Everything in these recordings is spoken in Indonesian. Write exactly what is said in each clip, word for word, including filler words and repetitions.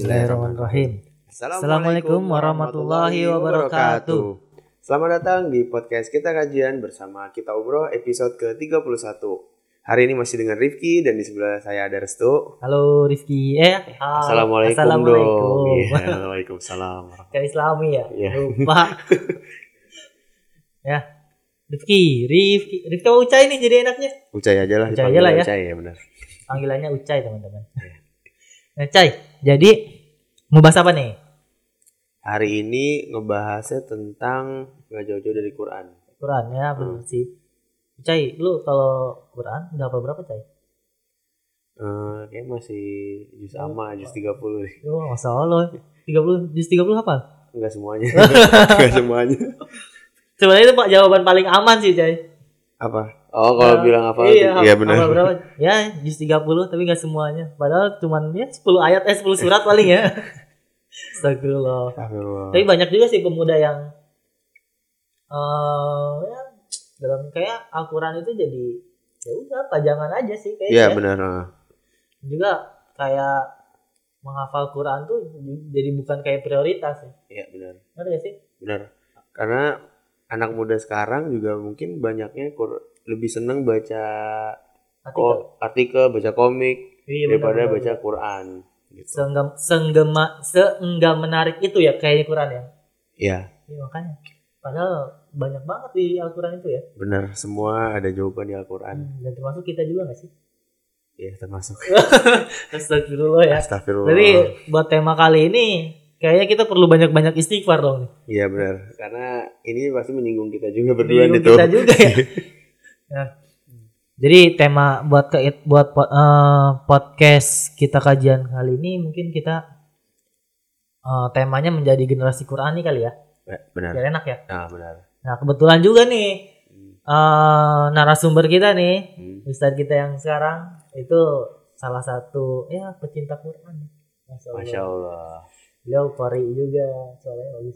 Bismillahirrahmanirrahim. Assalamualaikum warahmatullahi wabarakatuh. Selamat datang di podcast Kita Kajian bersama Kita Umroh episode ke tiga puluh satu. Hari ini masih dengan Rifki dan di sebelah saya ada Restu. Halo Rifki. Eh, Assalamualaikum, Assalamualaikum dong. Ya, Waalaikumsalam. Kayak Islami ya. Ya. Lupa. Ya. Rifki, Rifki, Rifki mau Ucai nih jadi enaknya. Ucai aja lah. Ucai aja lah ya. Ucai ya benar. Panggilannya Ucai teman-teman. Nah, Cai, jadi mau bahas apa nih? Hari ini ngebahasnya tentang nggak jauh-jauh dari Quran. Quran ya, benar sih. Cai, lu kalau Quran udah hafal berapa, Cai? Eh, kayak masih juz amma, juz tiga puluh nih. Oh, Masya Allah. tiga puluh, juz tiga puluh hafal? Enggak semuanya. Enggak semuanya. Sebenarnya itu Pak jawaban paling aman sih, Cai. Apa? Oh, kalau Nah, bilang apa? Iya, Iya benar. hafal berapa? Ya, juz tiga puluh tapi enggak semuanya. Padahal cuman ya sepuluh ayat eh sepuluh surat paling ya. Astagfirullah. Astagfirullah. Tapi banyak juga sih pemuda yang eh ya dalam kayak Al-Qur'an itu jadi ya udah pajangan aja sih kayaknya. Iya ya. benar. Juga kayak menghafal Quran tuh jadi bukan kayak prioritas ya. Iya benar. Ngerti gak sih? Benar. Karena anak muda sekarang juga mungkin banyaknya kur- lebih seneng baca Artikel. ko- artikel, baca komik Iya, daripada benar, baca benar. Quran. Gitu. Seenggak seenggak seenggak menarik itu ya kayaknya Quran ya. Iya, Iya makanya. Padahal banyak banget di Al-Quran itu ya. benar. Semua ada jawaban di Al-Quran. Hmm, dan termasuk kita juga gak sih? Iya, termasuk. Astagfirullah ya. Astagfirullah. Jadi buat tema kali ini kayaknya kita perlu banyak-banyak istighfar dong nih. Iya benar. Karena ini pasti menyinggung kita juga berdua Bingung itu. kita juga ya. Nah, jadi tema buat ke, buat uh, podcast kita kajian kali ini mungkin kita uh, temanya menjadi generasi Qurani kali ya. Benar. Biar enak ya. Nah, benar. Nah, kebetulan juga nih uh, narasumber kita nih, Hmm. Ustadz kita yang sekarang itu salah satu ya pecinta Quran. Masya Allah. Masya Allah. Beliau qari juga, soalnya bagus.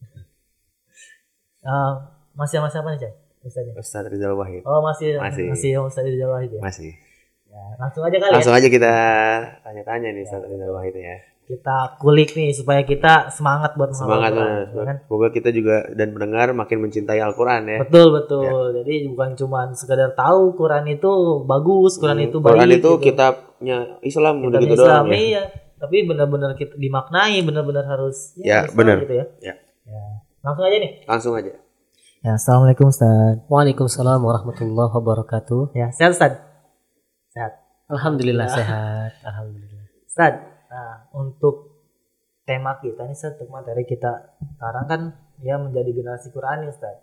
Uh, masih sama siapa nih, Cai? Ustadznya? Ustaz Rizal Wahid. Oh, masih Masih. masih Ustadz Rizal Wahid ya. Masih. Ya, langsung aja kali Langsung ya. aja kita tanya-tanya nih Ustaz Rizal Wahid ya. Kita kulik nih supaya kita semangat buat Semangat menghafal benar. Quran, kan? Semoga kita juga dan pendengar makin mencintai Al-Quran ya. Betul betul. Jadi bukan cuma sekedar tahu Quran itu bagus, Quran Hmm, itu baik. Quran itu gitu. kitabnya Islam udah Kitabnya gitu Islam, doang ya. iya. Tapi benar-benar kita dimaknai, benar-benar harus Ya, Islam benar. gitu ya. Ya. Ya. Langsung aja nih. Langsung aja. Ya, Assalamualaikum Ustaz. Waalaikumsalam warahmatullahi wabarakatuh. Ya, sehat Ustaz. Sehat. Alhamdulillah Ya. sehat. Alhamdulillah. Ustaz, nah untuk tema kita nih Ustaz, untuk materi kita sekarang kan ya menjadi generasi Quran nih Ustaz.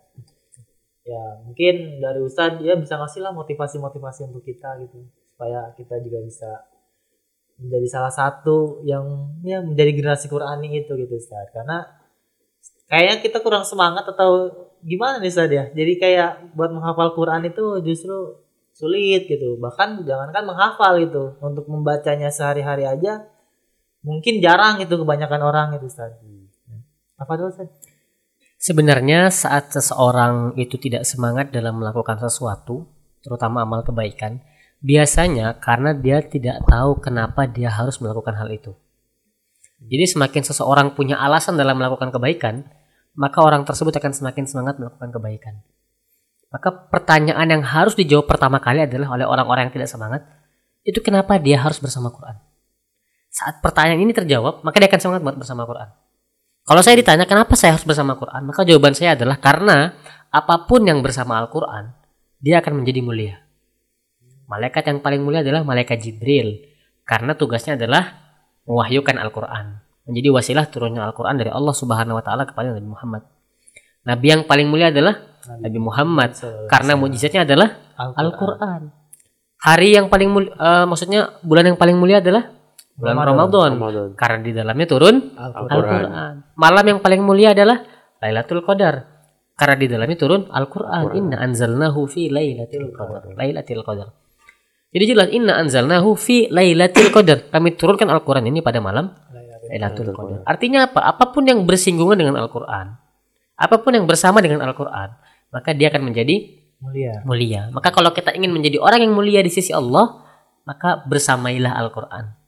Ya, mungkin dari Ustaz ya bisa ngasih lah motivasi-motivasi untuk kita gitu supaya kita juga bisa menjadi salah satu yang ya menjadi generasi Qurani itu gitu Ustaz. Karena kayaknya kita kurang semangat atau gimana nih Ustaz ya. Jadi kayak buat menghafal Quran itu justru sulit gitu. Bahkan jangankan menghafal gitu, untuk membacanya sehari-hari aja mungkin jarang itu kebanyakan orang itu Ustaz. Apa dulu Ustaz? Sebenarnya saat seseorang itu tidak semangat dalam melakukan sesuatu, terutama amal kebaikan, biasanya karena dia tidak tahu kenapa dia harus melakukan hal itu. Jadi semakin seseorang punya alasan dalam melakukan kebaikan, maka orang tersebut akan semakin semangat melakukan kebaikan. Maka pertanyaan yang harus dijawab pertama kali adalah oleh orang-orang yang tidak semangat, itu kenapa dia harus bersama Quran. Saat pertanyaan ini terjawab, maka dia akan semangat buat bersama Quran. Kalau saya ditanya kenapa saya harus bersama Quran, maka jawaban saya adalah karena apapun yang bersama Al-Quran, dia akan menjadi mulia. Malaikat yang paling mulia adalah malaikat Jibril, karena tugasnya adalah mewahyukan Al-Quran, menjadi wasilah turunnya Al-Quran dari Allah Subhanahu Wa Taala kepada Nabi Muhammad. Nabi yang paling mulia adalah Nabi Muhammad, karena mukjizatnya adalah Al-Quran. Hari yang paling mulia, uh, maksudnya bulan yang paling mulia adalah bulan Ramadan, Ramadan. karena di dalamnya turun Al-Quran. Al-Quran. Malam yang paling mulia adalah Lailatul Qadar, karena di dalamnya turun Al-Quran. Inna anzalnahu fi Lailatul Qadar. Lailatul Qadar. Jadi jelas inna anzalnahu fi Lailatul Qadar. Kami turunkan Al-Quran ini pada malam Lailatul Qadar. Artinya apa? Apapun yang bersinggungan dengan Al-Quran, apapun yang bersama dengan Al-Quran, maka dia akan menjadi Mulia. mulia. Maka kalau kita ingin menjadi orang yang mulia di sisi Allah, maka bersamailah Al-Quran.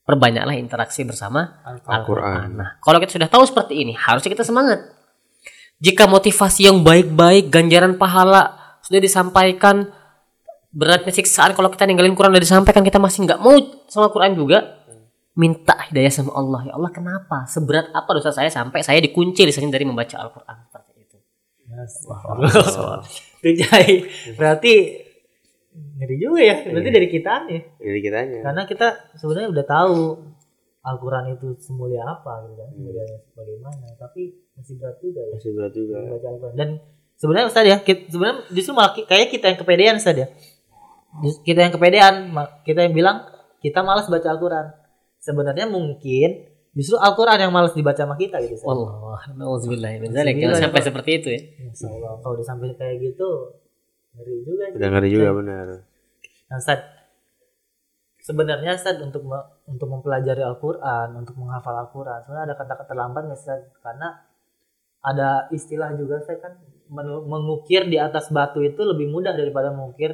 perbanyaklah interaksi bersama Al-Quran. Al-Quran. Nah, kalau kita sudah tahu seperti ini, harusnya kita semangat. Jika motivasi yang baik-baik, ganjaran pahala sudah disampaikan, beratnya siksaan kalau kita ninggalin Quran sudah disampaikan, kita masih nggak mau sama Quran juga, minta hidayah sama Allah. Ya Allah, kenapa? Seberat apa dosa saya sampai saya dikunci lisannya dari membaca Al-Quran seperti itu? Wow. Berarti ngeri juga ya. Berarti Iya. dari kita nih. Dari kitanya. Karena kita sebenarnya udah tahu Al-Quran itu semulia apa gitu kan, semulianya bagaimana, tapi masih berat juga ya Masih berat juga. membaca Al-Quran. Dan sebenarnya Ustaz ya, kita, sebenarnya justru malah ki- kayak kita yang kepedean Ustaz ya. Jus- Kita yang kepedean, ma- kita yang bilang kita malas baca Al-Quran. Sebenarnya mungkin justru Al-Quran yang malas dibaca sama kita gitu Ustaz. Allah, nauzubillah min dzalik. Nauzubillah, Jangan sampai ya, Pak. seperti itu ya. Masya Allah, kalau udah sampai kayak gitu ngeri juga sih. Udah ngeri juga benar. Nah, Ustaz, sebenarnya Ustaz untuk me- untuk mempelajari Al-Quran, untuk menghafal Al-Quran, sebenarnya ada kata-kata terlambat nggak Ustaz? Karena ada istilah juga Ustaz kan, men- mengukir di atas batu itu lebih mudah daripada mengukir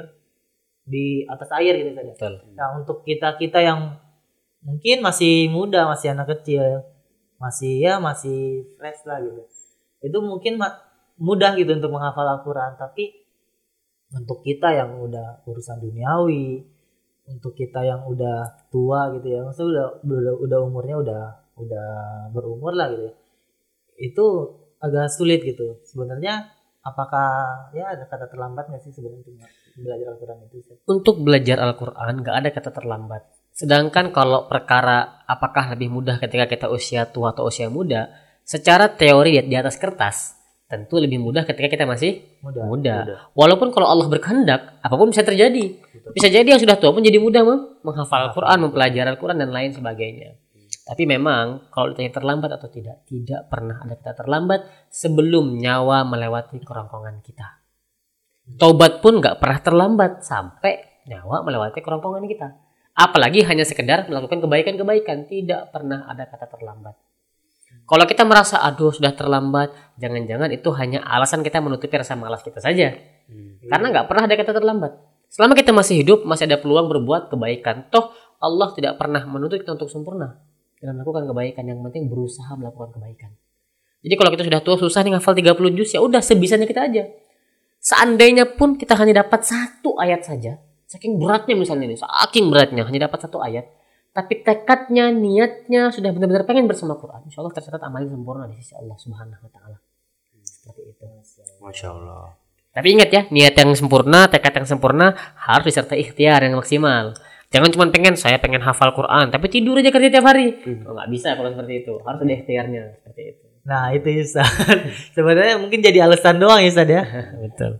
di atas air gitu Ustaz. Betul. Nah, untuk kita-kita yang mungkin masih muda, masih anak kecil, masih ya masih fresh lah gitu. Itu mungkin ma- mudah gitu untuk menghafal Al-Quran, tapi untuk kita yang udah urusan duniawi, untuk kita yang udah tua gitu ya, maksudnya udah udah, udah umurnya udah udah berumur lah gitu ya, itu agak sulit gitu. Sebenarnya apakah ya ada kata terlambat nggak sih sebenarnya untuk belajar Al-Quran itu? Ustaz? Untuk belajar Al-Quran nggak ada kata terlambat. Sedangkan kalau perkara apakah lebih mudah ketika kita usia tua atau usia muda, secara teori di di atas kertas tentu lebih mudah ketika kita masih Mudah. muda. Mudah. Walaupun kalau Allah berkehendak, apapun bisa terjadi. Bisa jadi yang sudah tua pun jadi mudah mem- menghafal Al-Quran, mempelajari Al-Quran dan lain sebagainya. Tapi memang kalau ditanya terlambat atau tidak, tidak pernah ada kata terlambat sebelum nyawa melewati kerongkongan kita. Taubat pun nggak pernah terlambat sampai nyawa melewati kerongkongan kita. Apalagi hanya sekedar melakukan kebaikan-kebaikan, tidak pernah ada kata terlambat. Kalau kita merasa aduh sudah terlambat, jangan-jangan itu hanya alasan kita menutupi rasa malas kita saja. Karena nggak pernah ada kata terlambat. Selama kita masih hidup, masih ada peluang berbuat kebaikan. Toh Allah tidak pernah menuntut kita untuk sempurna dalam melakukan kebaikan. Yang penting berusaha melakukan kebaikan. Jadi kalau kita sudah tua susah nih ngafal tiga puluh juz, ya udah sebisanya kita aja. Seandainya pun kita hanya dapat satu ayat saja, saking beratnya misalnya ini, saking beratnya hanya dapat satu ayat, tapi tekadnya, niatnya sudah benar-benar pengen bersama Quran, insya Allah tercatat amalnya sempurna di sisi Allah Subhanahu Wa Taala. Seperti itu. Masya Allah. Tapi ingat ya, niat yang sempurna, tekad yang sempurna harus disertai ikhtiar yang maksimal. Jangan cuma pengen, saya pengen hafal Quran, tapi tidur aja kerja tiap hari. Oh, nggak bisa kalau seperti itu. Harus ada ikhtiarnya seperti itu. Nah itu Ustaz. Sebenarnya mungkin jadi alasan doang ya Ustaz ya. Betul.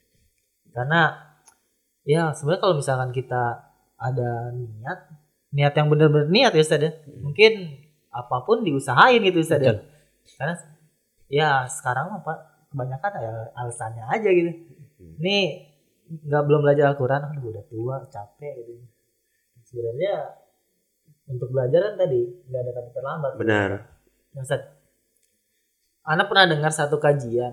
Karena ya sebenarnya kalau misalkan kita ada niat, niat yang benar-benar niat ya Ustaz ya, mungkin apapun diusahain gitu Ustaz ya. Betul. Karena ya sekarang apa kebanyakan ya alasannya aja gitu. Nih nggak belum belajar Al-Quran, aduh udah tua capek gitu. Sebenarnya untuk belajar kan tadi nggak ada kata terlambat. Benar. Nah, Ustaz, Ana pernah dengar satu kajian,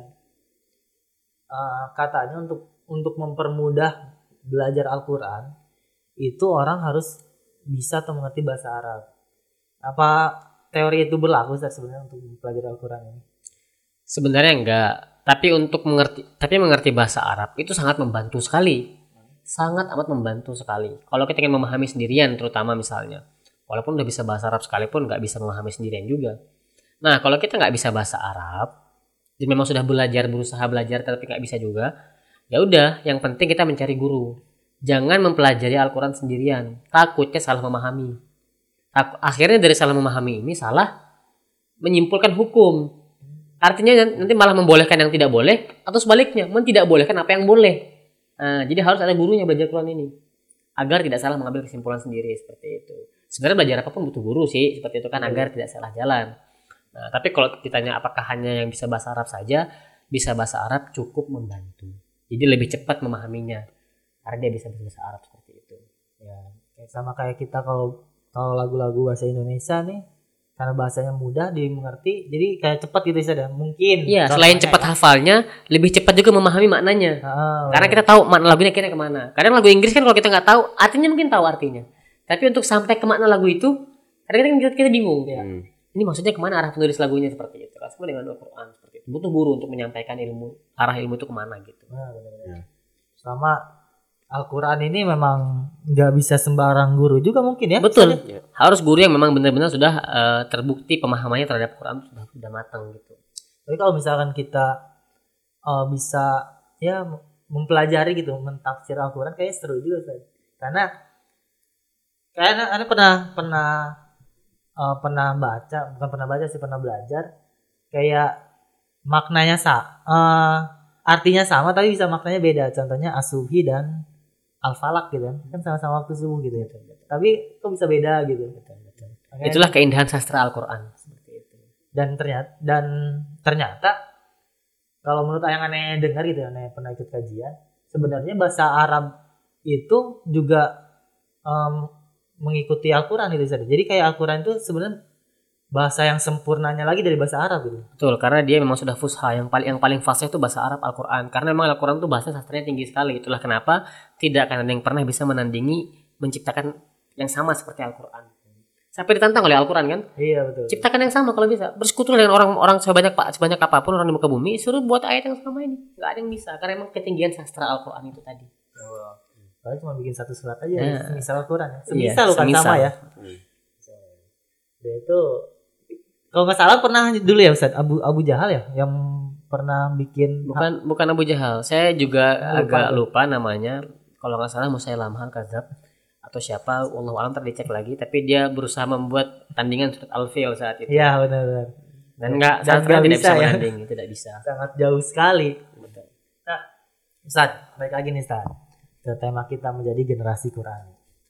uh, katanya untuk untuk mempermudah belajar Al-Quran itu orang harus bisa atau mengerti bahasa Arab. Apa teori itu berlaku Ustaz sebenarnya untuk belajar Al-Quran ini? Sebenarnya enggak, tapi untuk mengerti tapi mengerti bahasa Arab itu sangat membantu sekali. Sangat amat membantu sekali. Kalau kita ingin memahami sendirian terutama misalnya. Walaupun udah bisa bahasa Arab sekalipun nggak bisa memahami sendirian juga. Nah, kalau kita nggak bisa bahasa Arab, dan memang sudah belajar, berusaha belajar tapi nggak bisa juga, ya udah, yang penting kita mencari guru. Jangan mempelajari Al-Quran sendirian. Takutnya salah memahami. Tak- akhirnya dari salah memahami ini salah menyimpulkan hukum. Artinya nanti malah membolehkan yang tidak boleh atau sebaliknya, tidak bolehkan apa yang boleh. Nah, jadi harus ada gurunya belajar Quran ini agar tidak salah mengambil kesimpulan sendiri seperti itu. Sebenarnya belajar apapun butuh guru sih seperti itu kan agar tidak salah jalan. Nah, tapi kalau ditanya apakah hanya yang bisa bahasa Arab saja, bisa bahasa Arab cukup membantu. Jadi lebih cepat memahaminya karena dia bisa bahasa Arab seperti itu. Ya, kayak sama kayak kita kalau kalau lagu-lagu bahasa Indonesia nih, karena bahasanya mudah dimengerti, jadi kayak cepat gitu Ustaz ya. Mungkin. Iya, selain cepat hafalnya, lebih cepat juga memahami maknanya. Ah, Karena kita tahu makna lagunya kira kemana. Kadang lagu Inggris kan kalau kita nggak tahu, artinya mungkin tahu artinya. Tapi untuk sampai ke makna lagu itu, Kadang-kadang kita, kita bingung. Ya. Hmm. Ini maksudnya kemana arah penulis lagunya seperti itu? Kan sama dengan Al-Quran seperti itu. Butuh guru untuk menyampaikan ilmu, arah ilmu itu kemana gitu. Nah, benar-benar. Ya. Sama Al-Quran ini memang nggak bisa sembarang guru juga mungkin ya. Betul. Ya. Harus guru yang memang benar-benar sudah uh, terbukti pemahamannya terhadap Quran sudah sudah matang gitu. Tapi kalau misalkan kita uh, bisa ya mempelajari gitu, mentafsir Al-Quran kayaknya seru juga Ustaz. Karena karena Anda pernah pernah uh, pernah baca, bukan pernah baca sih, pernah belajar kayak maknanya sa uh, artinya sama tapi bisa maknanya beda. Contohnya as-subhi dan al-falak gitu kan. Kan sama-sama waktu subuh gitu ya. Tapi kok bisa beda gitu. Makanya, Itulah keindahan sastra Al-Quran seperti itu. dan ternyata dan ternyata kalau menurut yang aneh dengar gitu, aneh pernah ikut kajian, sebenarnya bahasa Arab itu juga um, mengikuti Al-Quran itu saja. Jadi kayak Al-Quran itu sebenarnya bahasa yang sempurnanya lagi dari bahasa Arab gitu. Betul, karena dia memang sudah fusha, yang paling yang paling fasih itu bahasa Arab Al-Quran. Karena memang Al-Quran itu bahasa sastranya tinggi sekali. Itulah kenapa tidak akan ada yang pernah bisa menandingi menciptakan yang sama seperti Al-Quran. Sampai ditantang oleh Al-Quran kan? Iya betul. Ciptakan yang sama kalau bisa. Bersekutu dengan orang-orang sebanyak sebanyak apapun orang di muka bumi, suruh buat ayat yang sama ini. Gak ada yang bisa, karena memang ketinggian sastra Al-Quran itu tadi. Oh. Kalau cuma bikin satu surat aja, Nah. semisal Al-Quran ya. Iya, Semisal bukan semisal. sama ya. Hmm. Dia itu kalau nggak salah pernah dulu ya Ustaz, Abu Abu Jahal ya yang pernah bikin Bukan bukan Abu Jahal. Saya juga Lupa agak tuh. lupa namanya. Kalau nggak salah Musailamah Kadzab atau siapa, wallahu alam, ntar dicek lagi. Tapi dia berusaha membuat tandingan surat Al-Fil saat itu. Iya benar-benar. Dan nggak Dan saat nggak tidak bisa bisa ya. menandingi, tidak bisa. Sangat jauh sekali. Betul. Nah, Ustaz, balik lagi nih Ustaz. Ke tema kita menjadi generasi Quran.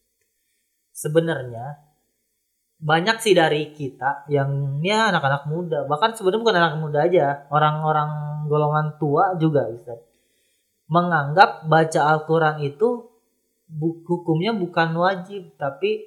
Sebenarnya banyak sih dari kita yang ya anak-anak muda, bahkan sebenarnya bukan anak muda aja, orang-orang golongan tua juga Ustaz, menganggap baca Al-Quran itu bu- hukumnya bukan wajib tapi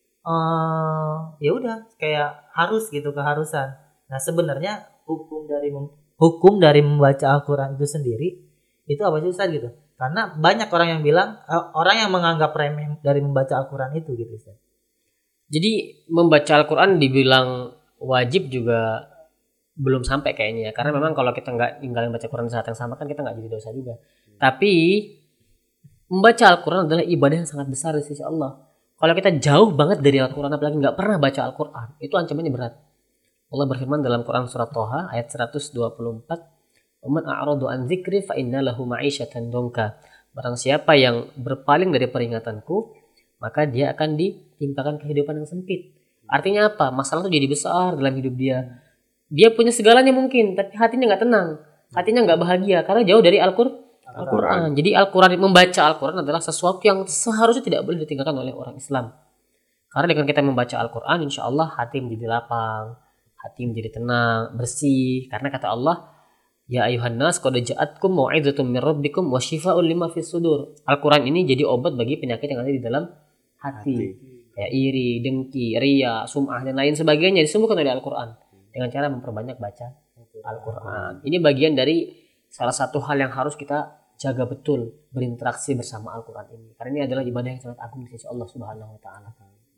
eh ya udah kayak harus gitu, keharusan. Nah sebenarnya hukum dari mem- hukum dari membaca Al-Quran itu sendiri itu apa sih Ustaz gitu? Karena banyak orang yang bilang eh, orang yang menganggap remeh dari membaca Al-Quran itu gitu Ustaz. Jadi membaca Al-Quran dibilang wajib juga belum sampai kayaknya ya. Karena memang kalau kita nggak ninggalin baca Quran saat yang sama kan kita nggak jadi dosa juga. Tapi membaca Al-Quran adalah ibadah yang sangat besar di sisi Allah. Kalau kita jauh banget dari Al-Quran apalagi nggak pernah baca Al-Quran, itu ancamannya berat. Allah berfirman dalam Quran surat Toha ayat seratus dua puluh empat, "Man a'radu an dzikri fa inna lahu ma'isyatan dongka." Barang siapa yang berpaling dari peringatanku, maka dia akan ditimpakan kehidupan yang sempit. Artinya apa? Masalah itu jadi besar dalam hidup dia. Dia punya segalanya mungkin, tapi hatinya nggak tenang, hatinya nggak bahagia karena jauh dari Al-Qur'an. Al-Quran. Jadi Al-Quran, membaca Al-Quran adalah sesuatu yang seharusnya tidak boleh ditinggalkan oleh orang Islam. Karena dengan kita membaca Al-Quran, insya Allah hati menjadi lapang, hati menjadi tenang, bersih. Karena kata Allah, ya ayuhan nas qad ja'atkum mau'izatun min rabbikum wa syifaa'un lima fis sudur. Al-Quran ini jadi obat bagi penyakit yang ada di dalam hati. Hati. Kayak iri, dengki, ria, sum'ah dan lain sebagainya disembuhkan oleh Al-Quran dengan cara memperbanyak baca Al-Quran. Ini bagian dari salah satu hal yang harus kita jaga betul, berinteraksi bersama Al-Quran ini. Karena ini adalah ibadah yang sangat agung di sisi Allah Subhanahu wa taala.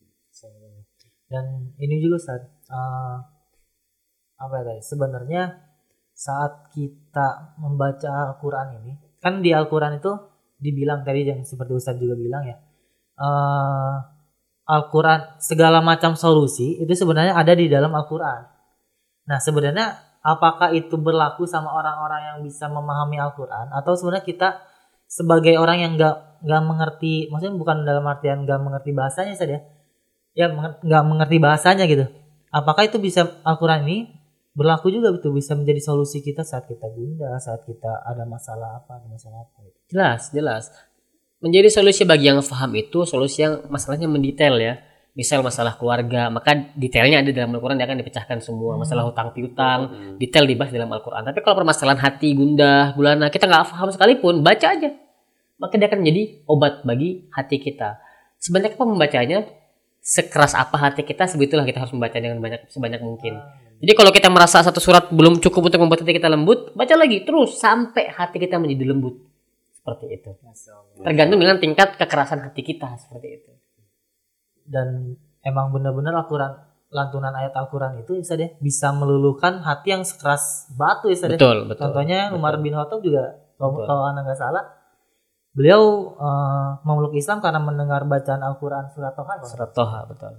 Dan ini juga Ustaz, uh, apa ya tadi? Sebenarnya saat kita membaca Al-Quran ini, kan di Al-Quran itu dibilang tadi yang seperti Ustaz juga bilang ya, uh, Al-Quran segala macam solusi itu sebenarnya ada di dalam Al-Quran. Nah sebenarnya apakah itu berlaku sama orang-orang yang bisa memahami Al-Quran atau sebenarnya kita sebagai orang yang nggak nggak mengerti, maksudnya bukan dalam artian nggak mengerti bahasanya saja, ya nggak mengerti bahasanya gitu. Apakah itu bisa Al-Quran ini berlaku juga itu bisa menjadi solusi kita saat kita gundah, saat kita ada masalah apa, ada masalah apa? Gitu. Jelas, jelas. Menjadi solusi bagi yang paham itu solusi yang masalahnya mendetail ya. Misal masalah keluarga, maka detailnya ada dalam Al-Quran, dia akan dipecahkan semua. Masalah hutang piutang, hmm. detail dibahas dalam Al-Quran. Tapi kalau permasalahan hati, gundah, gulana, kita nggak paham sekalipun, baca aja. Maka dia akan menjadi obat bagi hati kita. Sebanyak apa membacanya, sekeras apa hati kita, sebetulnya kita harus membaca dengan banyak sebanyak mungkin. Jadi kalau kita merasa satu surat belum cukup untuk membuat hati kita lembut, baca lagi terus sampai hati kita menjadi lembut. Seperti itu. Tergantung dengan tingkat kekerasan hati kita, seperti itu. Dan emang benar-benar Al-Quran lantunan ayat Al-Quran itu Ustaz ya, bisa meluluhkan hati yang sekeras batu Ustaz ya. Betul, betul. Contohnya betul. Umar bin Khattab juga kalau, Betul. kalau anak nggak salah, beliau uh, memeluk Islam karena mendengar bacaan Al-Quran surat Toha. Surat Toha, betul.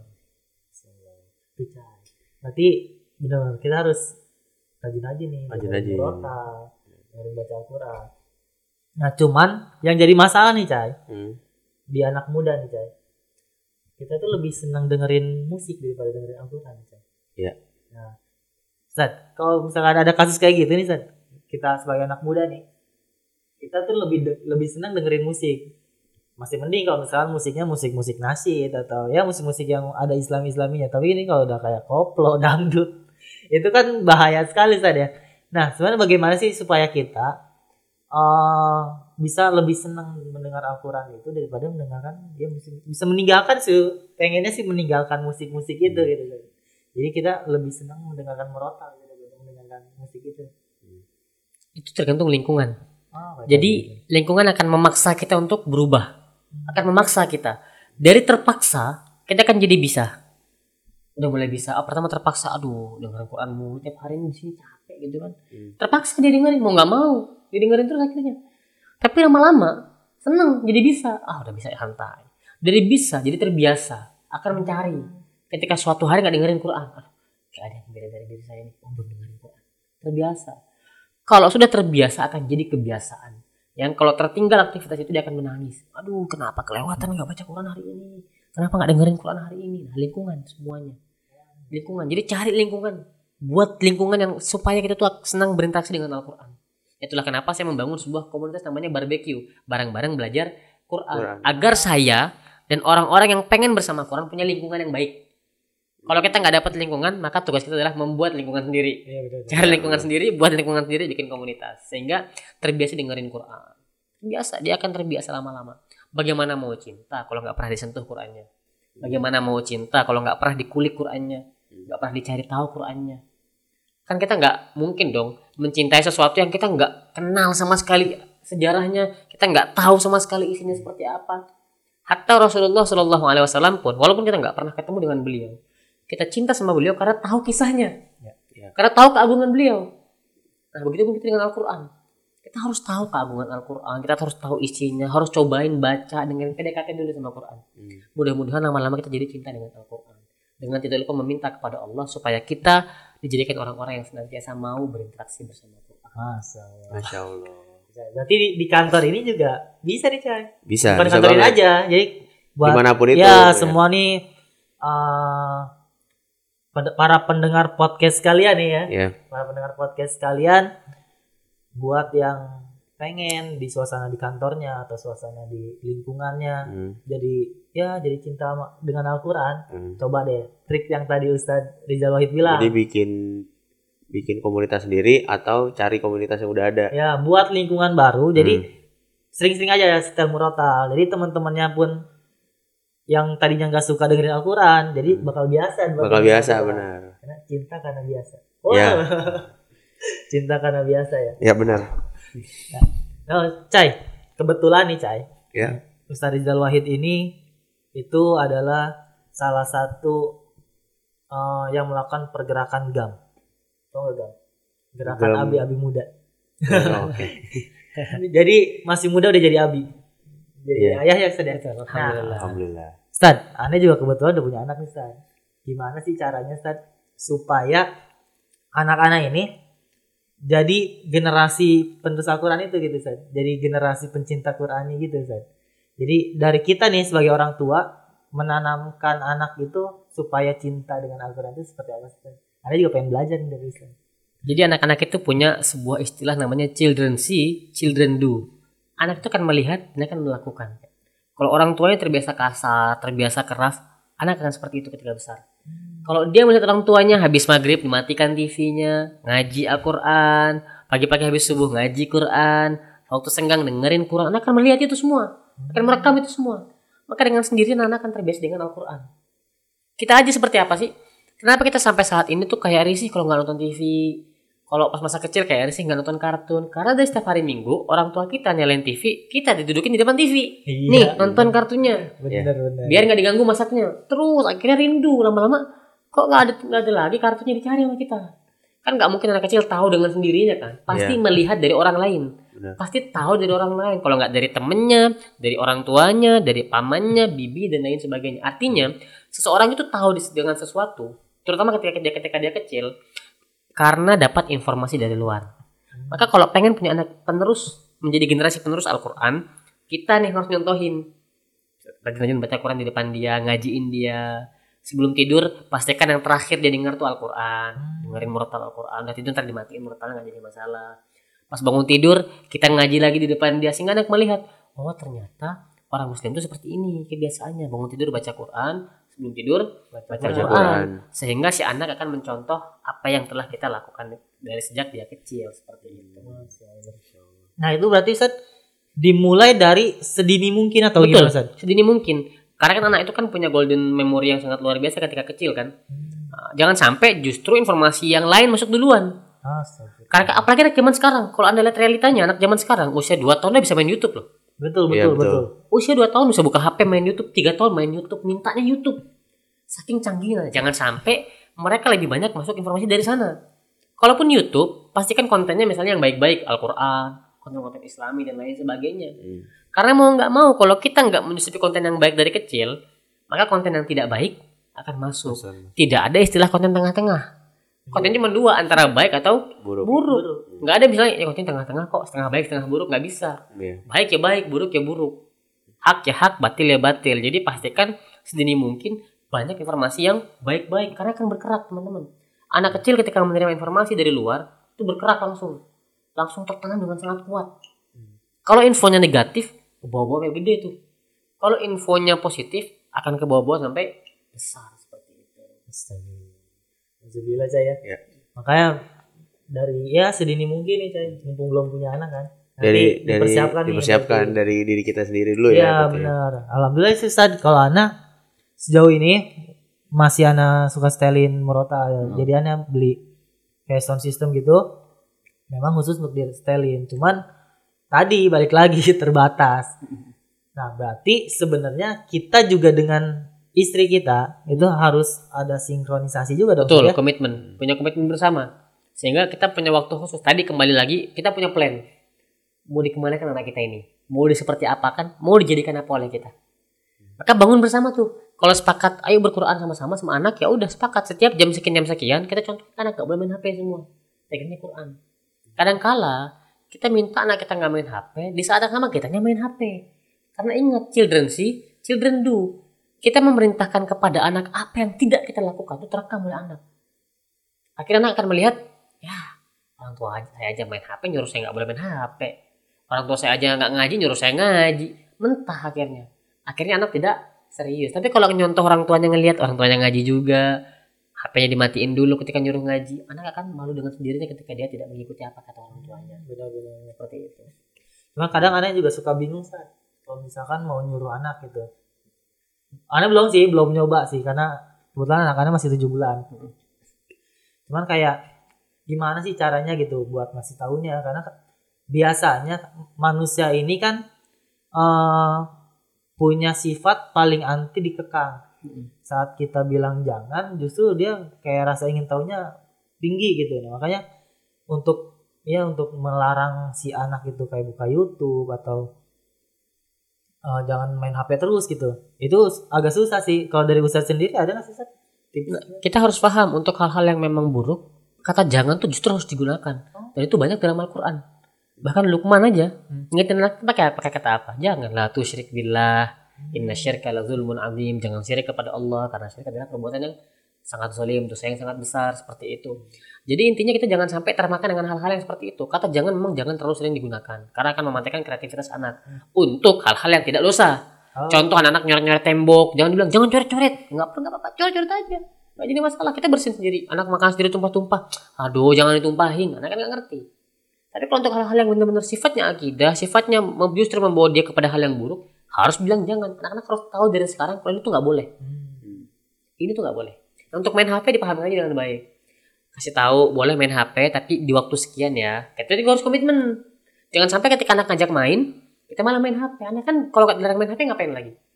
Berarti benar kita harus rajin-rajin nih, Rajin-rajin. berotak, dengerin baca Al-Quran. Nah cuman yang jadi masalah nih Cai, Hmm. di anak muda nih Cai, kita tuh lebih senang dengerin musik daripada dengerin Al-Quran nih Cai. Iya. Nah Ustaz, kalau misalkan ada kasus kayak gitu nih Ustaz, kita sebagai anak muda nih, kita tuh lebih de- lebih senang dengerin musik. Masih mending kalau misalkan musiknya musik-musik nasyid atau ya musik-musik yang ada Islam-Islaminya. Tapi ini kalau udah kayak koplo, dangdut, itu kan bahaya sekali Ustaz ya. Nah sebenarnya bagaimana sih supaya kita uh, bisa lebih senang mendengar Al-Quran itu daripada mendengarkan dia musik, bisa meninggalkan sih, pengennya sih meninggalkan musik-musik itu gitu kan. Jadi kita lebih senang mendengarkan merotal gitu, daripada mendengarkan musik itu. Itu tergantung lingkungan. Oh, Jadi lingkungan akan memaksa kita untuk berubah, akan memaksa kita. Dari terpaksa kita akan jadi bisa. Udah mulai bisa. Oh, pertama terpaksa, aduh dengerin Quran mulu tiap hari di sini capek gitu kan. Hmm. Terpaksa dia dengerin, mau nggak mau dia dengerin terus akhirnya. Tapi lama-lama seneng jadi bisa. Ah udah bisa santai. Dari bisa jadi terbiasa, akan mencari. Ketika suatu hari nggak dengerin Quran, aduh kayak ada yang beda dari diri saya ini. Oh belum dengerin Quran. Terbiasa. Kalau sudah terbiasa akan jadi kebiasaan. Yang kalau tertinggal aktivitas itu dia akan menangis. Aduh kenapa kelewatan nggak baca Quran hari ini? Kenapa nggak dengerin Quran hari ini? Nah, lingkungan semuanya. Lingkungan. Jadi cari lingkungan. Buat lingkungan yang supaya kita tuh senang berinteraksi dengan Al-Quran. Itulah kenapa saya membangun sebuah komunitas namanya Barbecue. Bareng-bareng belajar Quran. Quran. Agar saya dan orang-orang yang pengen bersama Quran punya lingkungan yang baik. Kalau kita nggak dapat lingkungan, maka tugas kita adalah membuat lingkungan sendiri. Iya, betul, betul. Cari lingkungan sendiri, buat lingkungan sendiri, bikin komunitas. Sehingga terbiasa dengerin Quran. Biasa, dia akan terbiasa lama-lama. Bagaimana mau cinta kalau nggak pernah disentuh Qurannya? Bagaimana mau cinta kalau nggak pernah dikulik Qurannya? Nggak pernah dicari tahu Qurannya? Kan kita nggak mungkin dong mencintai sesuatu yang kita nggak kenal sama sekali sejarahnya. Kita nggak tahu sama sekali isinya seperti apa. Hatta Rasulullah Shallallahu Alaihi Wasallam pun, walaupun kita nggak pernah ketemu dengan beliau, kita cinta sama beliau karena tahu kisahnya, Ya, ya. karena tahu keagungan beliau. Nah begitu pun kita dengan Al-Quran. Kita harus tahu keagungan Al-Quran, kita harus tahu isinya, harus cobain baca dengan P D K T dulu sama Quran. Hmm. Mudah-mudahan lama-lama kita jadi cinta dengan Al-Quran. Dengan tidak lupa meminta kepada Allah supaya kita dijadikan orang-orang yang senantiasa mau berinteraksi bersama Al-Quran. Masya Allah. Masya Allah. Berarti di, di kantor ini juga bisa nih Cai. Bisa. Bukan bisa kantor ini banget. aja. Jadi buat Dimanapun itu. ya semua nih uh, pen- para pendengar podcast kalian nih ya. Ya. Para pendengar podcast kalian, buat yang pengen di suasana di kantornya atau suasana di lingkungannya, Hmm. jadi ya jadi cinta sama- dengan Al-Quran. Hmm. Coba deh trik yang tadi Ustadz Rizal Wahid bilang. Jadi bikin bikin komunitas sendiri atau cari komunitas yang udah ada. Ya buat lingkungan baru. Jadi Hmm. sering-sering aja ya setel murotal. Jadi teman-temannya pun yang tadinya nggak suka dengerin Al-Quran, jadi bakal biasa. buat Bakal dengerin biasa Al-Quran. benar. Karena cinta karena biasa. Ya. Cinta karena biasa ya. Ya benar. Nah, Cai, kebetulan nih Cai, Ya. Ustadz Rizal Wahid ini itu adalah salah satu eh, yang melakukan pergerakan G A M. Tahu nggak G A M? Gerakan G A M. Abi-Abi Muda. Oh, Oke. Jadi masih muda udah jadi abi. Jadi Iya. ayah ya Ustadz ya. Alhamdulillah. Alhamdulillah. Ustadz, Anda juga kebetulan udah punya anak nih Ustadz. Gimana sih caranya Ustadz supaya anak-anak ini jadi generasi penerus Al-Quran itu gitu Ustadz. Jadi generasi pencinta Qurani gitu Ustadz. Jadi dari kita nih sebagai orang tua menanamkan anak itu supaya cinta dengan Al-Quran itu seperti apa Ustadz? Anda juga pengen belajar nih dari Ustadz. Jadi anak-anak itu punya sebuah istilah namanya children see, children do. Anak itu akan melihat, dia akan melakukan. Kalau orang tuanya terbiasa kasar, terbiasa keras, anak akan seperti itu ketika besar. Kalau dia melihat orang tuanya habis maghrib dimatikan T V-nya, ngaji Al-Quran, pagi-pagi habis subuh ngaji Quran, waktu senggang dengerin Quran, anak akan melihat itu semua, akan merekam itu semua. Maka dengan sendirinya anak akan terbiasa dengan Al-Quran. Kita aja seperti apa sih? Kenapa kita sampai saat ini tuh kayak risih kalau nggak nonton T V? Kalau pas masa kecil kayak risih nggak nonton kartun. Karena dari setiap hari Minggu orang tua kita nyalain T V, kita didudukin di depan T V. Iya. Nih nonton kartunnya. Bener-bener. Biar nggak diganggu masaknya. Terus akhirnya rindu lama-lama. kok nggak ada nggak ada lagi kartunya dicari sama kita. Kan nggak mungkin anak kecil tahu dengan sendirinya kan. Pasti Iya. melihat dari orang lain. Benar. Pasti tahu dari orang lain. Kalau nggak dari temennya, dari orang tuanya, dari pamannya, bibi dan lain sebagainya. Artinya seseorang itu tahu dis- dengan sesuatu, terutama ketika dia ketika dia kecil, karena dapat informasi dari luar. Maka kalau pengen punya anak penerus, menjadi generasi penerus Al-Quran, kita nih harus nyontohin. Rajin-rajin baca Quran di depan dia, ngajiin dia. Sebelum tidur, pastikan yang terakhir dia dengar tuh Al-Quran. Dengerin murotal Al-Quran. Nanti tidur ntar dimatiin murotalnya, nggak jadi masalah. Pas bangun tidur, kita ngaji lagi di depan dia. Sehingga anak melihat, oh ternyata orang muslim itu seperti ini kebiasaannya. Bangun tidur baca Quran, sebelum tidur baca, Baca Quran. Quran. Sehingga si anak akan mencontoh apa yang telah kita lakukan dari sejak dia kecil. Seperti itu. Nah itu berarti Ustaz dimulai dari sedini mungkin atau Betul, gimana Ustaz? sedini mungkin. Karena kan anak itu kan punya golden memory yang sangat luar biasa ketika kecil kan. Nah, jangan sampai justru informasi yang lain masuk duluan. Astagfirullah. Karena apalagi anak zaman sekarang, kalau Anda lihat realitanya anak zaman sekarang usia dua tahun dia bisa main YouTube loh. Betul Iya, betul betul. betul. Usia dua tahun bisa buka H P main YouTube, tiga tahun main YouTube, mintanya YouTube. Saking canggihnya. Jangan sampai mereka lebih banyak masuk informasi dari sana. Kalaupun YouTube, pastikan kontennya misalnya yang baik-baik, Al-Qur'an, konten-konten Islami dan lain sebagainya. Hmm. Karena mau nggak mau, kalau kita nggak menyusupi konten yang baik dari kecil, maka konten yang tidak baik akan masuk. Bosan. Tidak ada istilah konten tengah-tengah. Konten cuma dua, antara baik atau Buruk. buruk. Nggak ada misalnya ya konten tengah-tengah kok, setengah baik setengah buruk, nggak bisa. Iya. Baik ya baik, buruk ya buruk. Hak ya hak, batil ya batil. Jadi pastikan sedini mungkin banyak informasi yang baik-baik karena akan bergerak teman-teman. Anak kecil ketika menerima informasi dari luar itu bergerak langsung, langsung tertanam dengan sangat kuat. Kalau infonya negatif, ke bawah-bawah kayak gede tuh. Kalau infonya positif, akan ke bawah-bawah sampai besar seperti itu. Alhamdulillah saya. Ya. Makanya dari ya sedini mungkin nih saya mumpung belum punya anak kan. Nanti Dari dari dipersiapkan, dipersiapkan, nih, dari diri kita sendiri dulu ya. Iya berarti ya. benar. Alhamdulillah sih Ustaz kalau anak sejauh ini masih anak suka setelin murotal. Hmm. Jadi anak beli kayak sound system gitu. Memang khusus untuk di setelin. Cuman tadi balik lagi terbatas. Nah berarti sebenarnya kita juga dengan istri kita itu harus ada sinkronisasi juga dong. Betul, ya? komitmen. Punya komitmen bersama. Sehingga kita punya waktu khusus. Tadi kembali lagi, kita punya plan. Mau dikemanakan anak kita ini? Mau di seperti apa kan? Mau dijadikan apa oleh kita? Maka bangun bersama tuh. Kalau sepakat, ayo berquran sama-sama sama anak, ya udah sepakat. Setiap jam sekian jam sekian, kita contoh anak gak boleh main H P semua. Pegangnya Quran. Kadangkala kita minta anak kita nggak main H P, di saat yang sama kita main H P. Karena ingat, children see, children do. Kita memerintahkan kepada anak apa yang tidak kita lakukan itu terekam oleh anak. Akhirnya anak akan melihat, ya orang tua saya aja main H P nyuruh saya nggak boleh main H P. Orang tua saya aja nggak ngaji nyuruh saya ngaji. Mentah akhirnya. Akhirnya anak tidak serius. Tapi kalau nyontoh orang tuanya ngelihat orang tuanya ngaji juga, H P-nya dimatiin dulu ketika nyuruh ngaji, anak akan malu dengan sendirinya ketika dia tidak mengikuti apa kata orang tuanya. Benar-benar seperti itu. Cuma kadang anak juga suka bingung Ustaz. Kalau misalkan mau nyuruh anak gitu. Anak belum sih, belum nyoba sih karena kebetulan anak-anak masih tujuh bulan. Cuman kayak gimana sih caranya gitu buat ngasih taunya, karena biasanya manusia ini kan uh, punya sifat paling anti dikekang. Saat kita bilang jangan, justru dia kayak rasa ingin taunya tinggi gitu. Nah, makanya untuk ya untuk melarang si anak itu kayak buka YouTube atau uh, jangan main H P terus gitu, itu agak susah sih. Kalau dari Ustaz sendiri ada nggak sih Ustaz? Nah, kita harus paham untuk hal-hal yang memang buruk, kata jangan tuh justru harus digunakan. Dan itu banyak dalam Al-Quran. Bahkan Luqman aja ngingetin anak pakai pakai kata apa? Janganlah tusyrik billah, inna syirka la zulmun azim. Jangan syirik kepada Allah karena syirik adalah perbuatan yang sangat zalim, dosa yang sangat besar, seperti itu. Jadi intinya kita jangan sampai termakan dengan hal-hal yang seperti itu. Kata jangan memang jangan terlalu sering digunakan karena akan mematikan kreativitas anak untuk hal-hal yang tidak dosa. Oh. Contoh anak nyoret-nyoret tembok, jangan dibilang jangan coret-coret. Enggak perlu, enggak apa-apa, coret-coret aja. Enggak jadi masalah, kita bersihin sendiri. Anak makan sendiri tumpah-tumpah. Aduh, jangan ditumpahin. Anak kan enggak ngerti. Tapi kalau untuk hal-hal yang benar-benar sifatnya akidah, sifatnya justru membawa dia kepada hal yang buruk, harus bilang jangan. Anak-anak harus tahu dari sekarang kalau itu tuh enggak boleh. Hmm. Ini tuh enggak boleh. Untuk main H P dipahami aja dengan baik. Kasih tahu boleh main H P tapi di waktu sekian ya. Kita juga harus komitmen. Jangan sampai ketika anak ngajak main, kita malah main H P. Anak kan kalau dilarang main H P ngapain lagi?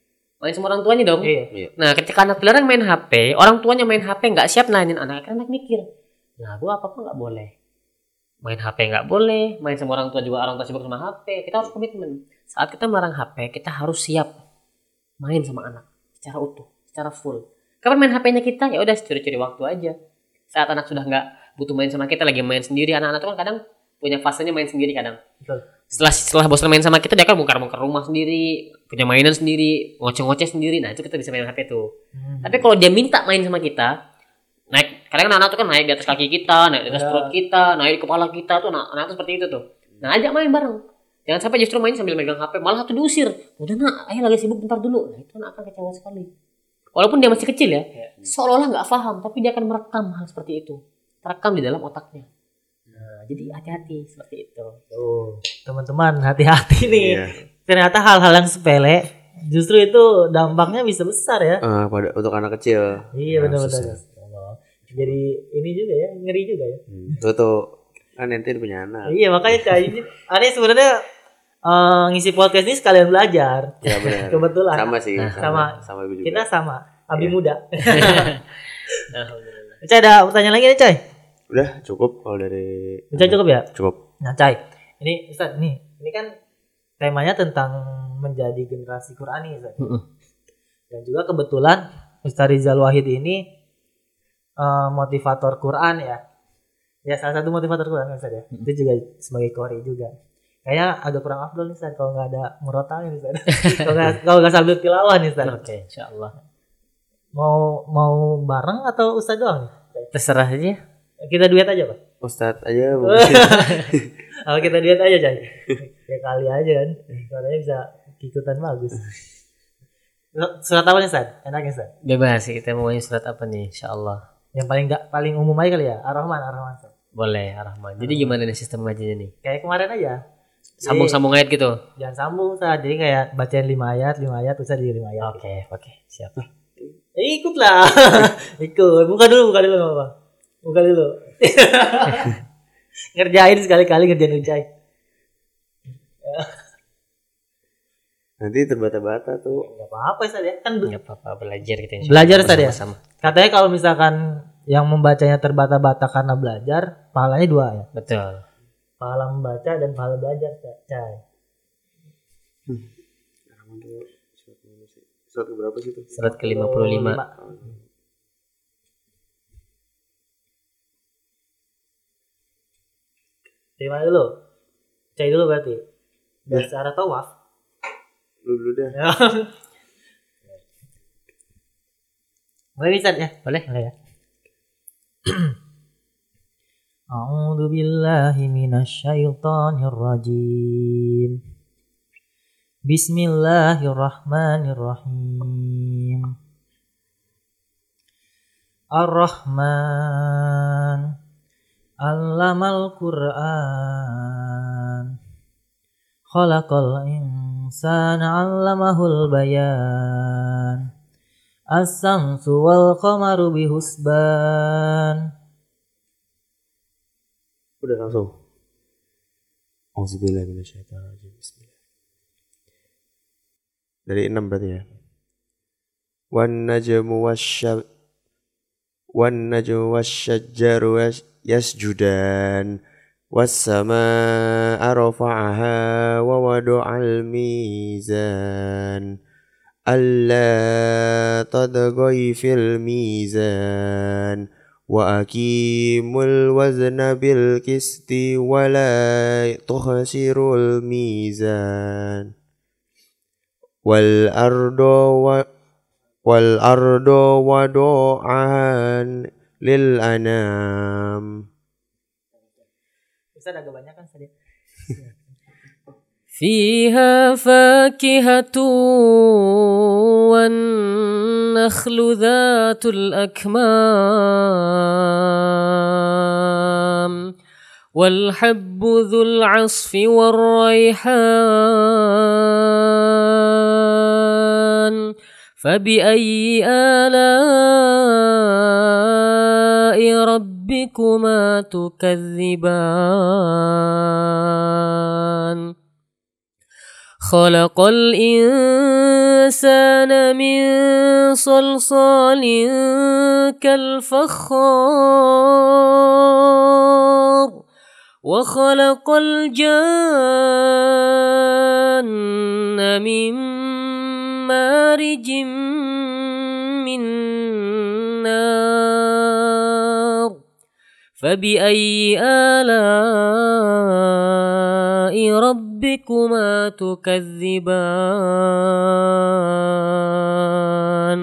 main sama orang tuanya dong. Iya. Nah ketika anak dilarang main H P, orang tuanya main H P nggak siap nanyain anak, kan anak mikir, nah gua apa apa nggak boleh, main H P nggak boleh, main sama orang tua juga orang tua sibuk sama H P. Kita harus komitmen. Saat kita melarang H P, kita harus siap main sama anak secara utuh, secara full. Kapan main H P-nya kita? Ya udah curi-curi waktu aja. Saat anak sudah nggak butuh main sama kita, lagi main sendiri, anak-anak itu kan kadang punya fasenya main sendiri kadang. Betul. Setelah setelah bosan main sama kita, dia kan bongkar-bongkar rumah sendiri, punya mainan sendiri, ngoceh-ngoceh sendiri. Nah itu kita bisa main H P tuh. Hmm. Tapi kalau dia minta main sama kita, naik, kadang anak-anak tuh kan naik di atas kaki kita, naik di atas perut kita, naik di kepala kita tuh, anak, anak tuh seperti itu tuh. Nah ajak main bareng. Jangan sampai justru main sambil megang H P, malah satu diusir. Udah nak, ayah lagi sibuk bentar dulu. Nah itu anak akan kecewa sekali. Walaupun dia masih kecil ya, ya. Seolah-olah nggak paham, tapi dia akan merekam hal seperti itu, terekam di dalam otaknya. Nah, jadi hati-hati seperti itu. Oh, teman-teman hati-hati nih. Iya. Ternyata hal-hal yang sepele justru itu dampaknya bisa besar ya. Uh, pada untuk anak kecil. Iya benar-benar. Jadi ini juga ya, ngeri juga ya. Hmm. Tuh tuh kan nanti punya anak. Iya makanya Cai ini aneh sebenarnya uh, ngisi podcast ini sekalian belajar. Iya benar. Kebetulan. Sama sih. Sama. Sama, sama gue juga. Kita sama. Abi yeah. muda. Cai ada pertanyaan lagi nih Cai? Udah cukup kalau dari. Udah cukup ya? Cukup. Nah Cai, ini Ustaz nih, ini kan temanya tentang menjadi generasi Qurani Ustaz. Mm-hmm. Dan juga kebetulan Ustaz Rizal Wahid ini uh, motivator Quran ya. Ya salah satu motivator Quran Ustaz ya. Mm-hmm. Itu juga sebagai qori juga. Kayaknya agak kurang afdol nih Ustaz kalau nggak ada murotalnya nih Ustaz. Kalau nggak kalau nggak sambil tilawah nih Ustaz. Oke, okay, insyaallah. Mau mau bareng atau Ustaz doang nih? Terserah aja. Kita duet aja Pak. Ustaz aja. Kalau kita duet aja Cai. Ya kali aja kan. Suaranya bisa ikutan bagus. Surat apa nih Ustaz? Enaknya Ustaz? Bebas sih, kita mau surat apa nih insyaallah. Yang paling enggak paling umum aja kali ya. Ar-Rahman, Ar-Rahman Ustaz. Boleh Ar-Rahman. Jadi gimana nih sistem ngajinya nih? Kayak kemarin aja. Sambung-sambung ayat gitu. Jangan sambung Ustaz. Jadi kayak bacain lima ayat, lima ayat Ustaz jadi lima ayat. Oke, okay, oke, okay. Siap. Eh, ikutlah. Ikut. Buka dulu, buka dulu enggak apa-apa. Buka dulu. Ngerjain sekali-kali ngerjain Ucai. Nanti terbata-bata tuh. Enggak apa-apa Ustaz ya. Kan enggak apa-apa belajar gitu insyaallah. Belajar Ustaz ya. Sama. Katanya kalau misalkan yang membacanya terbata-bata karena belajar, pahalanya dua ya. Betul. Pahala membaca dan pahala belajar, Cai. Hmm. Surat ke berapa sih itu? Surat ke lima puluh lima. Terima dulu. Cai dulu berarti. Biasa arah tawaf. Lu dulu deh. Boleh bisa ya? Boleh. Boleh ya. A'udzu billahi minasyaitonir rajim. Bismillahirrahmanirrahim. Ar-Rahman 'allamal Qur'an. Khalaqal insana 'allamahul bayan. As-samsu wal qamaru bihusban. Udah langsung. Auzubillahi minasyaitonir rajim. Bismillah. Dari enam berarti ya. Wan najmu wasyab wan najmu wasyajjaru yasjudan was samaa rafa'aha wa wada'al mizan alla tadghaw fil mizan wa aqimul wazna bil qisti wa la tuhsirul mizan wal ardo wa wal ardo wadu'an lil anam. Bisa agak banyak kan tadi. فيها فاكهة والنخل ذات الأكمام والحب ذو العصف والريحان فبأي آلاء ربكما تكذبان خلق الإنسان من صلصال كالفخار وخلق الجن من مارج من نار فبأي آلاء ربكما تكذبان.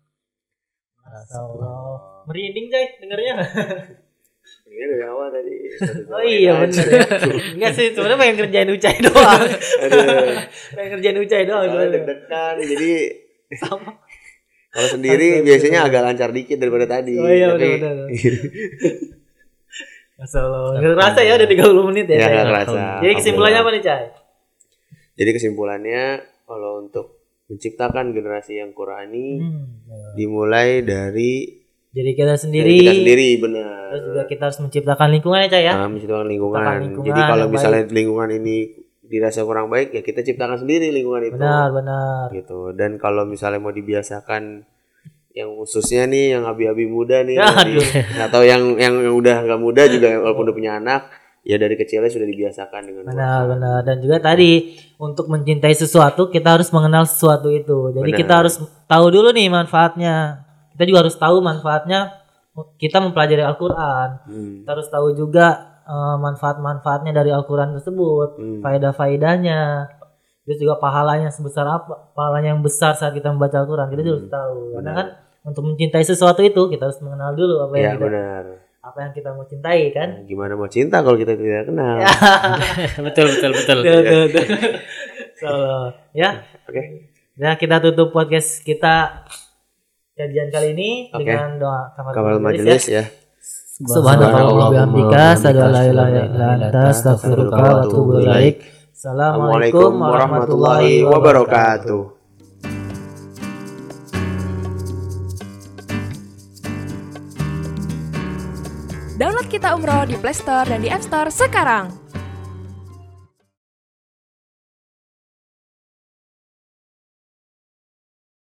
Allah. Merinding coy dengernya. Ini dari awal tadi. Oh iya benar ya. Enggak sih, sebenarnya pengen kerjain Ucai doang. Aduh. pengen kerjain Ucai doang. Soalnya deg-degan jadi Sama. kalau sendiri biasanya agak lancar dikit daripada tadi. Oh iya Tapi benar. Masalah. Enggak kerasa ya udah tiga puluh menit ya. Ya, Cai? nggak kerasa. Jadi kesimpulannya apa nih, Cai? Jadi kesimpulannya kalau untuk menciptakan generasi yang Qurani Hmm. dimulai dari Jadi kita sendiri, dari kita sendiri, benar. terus juga kita harus menciptakan lingkungan ya, Cai ya. Nah, menciptakan lingkungan. Menciptakan lingkungan Jadi kalau yang misalnya lingkungan ini dirasa kurang baik, ya kita ciptakan sendiri lingkungan itu. Benar, benar. Gitu. Dan kalau misalnya mau dibiasakan yang khususnya nih yang abi-abi muda nih, Ya, dari, atau yang yang yang udah nggak muda juga walaupun udah punya anak, ya dari kecilnya sudah dibiasakan dengan Benar, benar. Dan juga tadi untuk mencintai sesuatu kita harus mengenal sesuatu itu. Jadi Benar. kita harus tahu dulu nih manfaatnya. Kita juga harus tahu manfaatnya kita mempelajari Al-Qur'an. Hmm. Kita harus tahu juga uh, manfaat-manfaatnya dari Al-Qur'an tersebut, Hmm. faedah-faedahnya. Terus juga pahalanya sebesar apa? Pahalanya yang besar saat kita membaca Al-Qur'an. Kita juga harus tahu. Karena Benar. kan untuk mencintai sesuatu itu kita harus mengenal dulu apa yang Ya kita benar. apa yang kita mau cintai kan. Nah, gimana mau cinta kalau kita tidak kenal? betul betul betul. Tuh, tuh, tuh. So, ya. Oke. Nah, kita tutup podcast kita kajian kali ini Oke. dengan doa Kamal majelis ya. Subhanallah wa bihamdika, asyhadu an la ilaha illa anta, astaghfiruka wa atubu ilaik. Assalamualaikum warahmatullahi wabarakatuh. Download Kita Umroh di Play Store dan di App Store sekarang.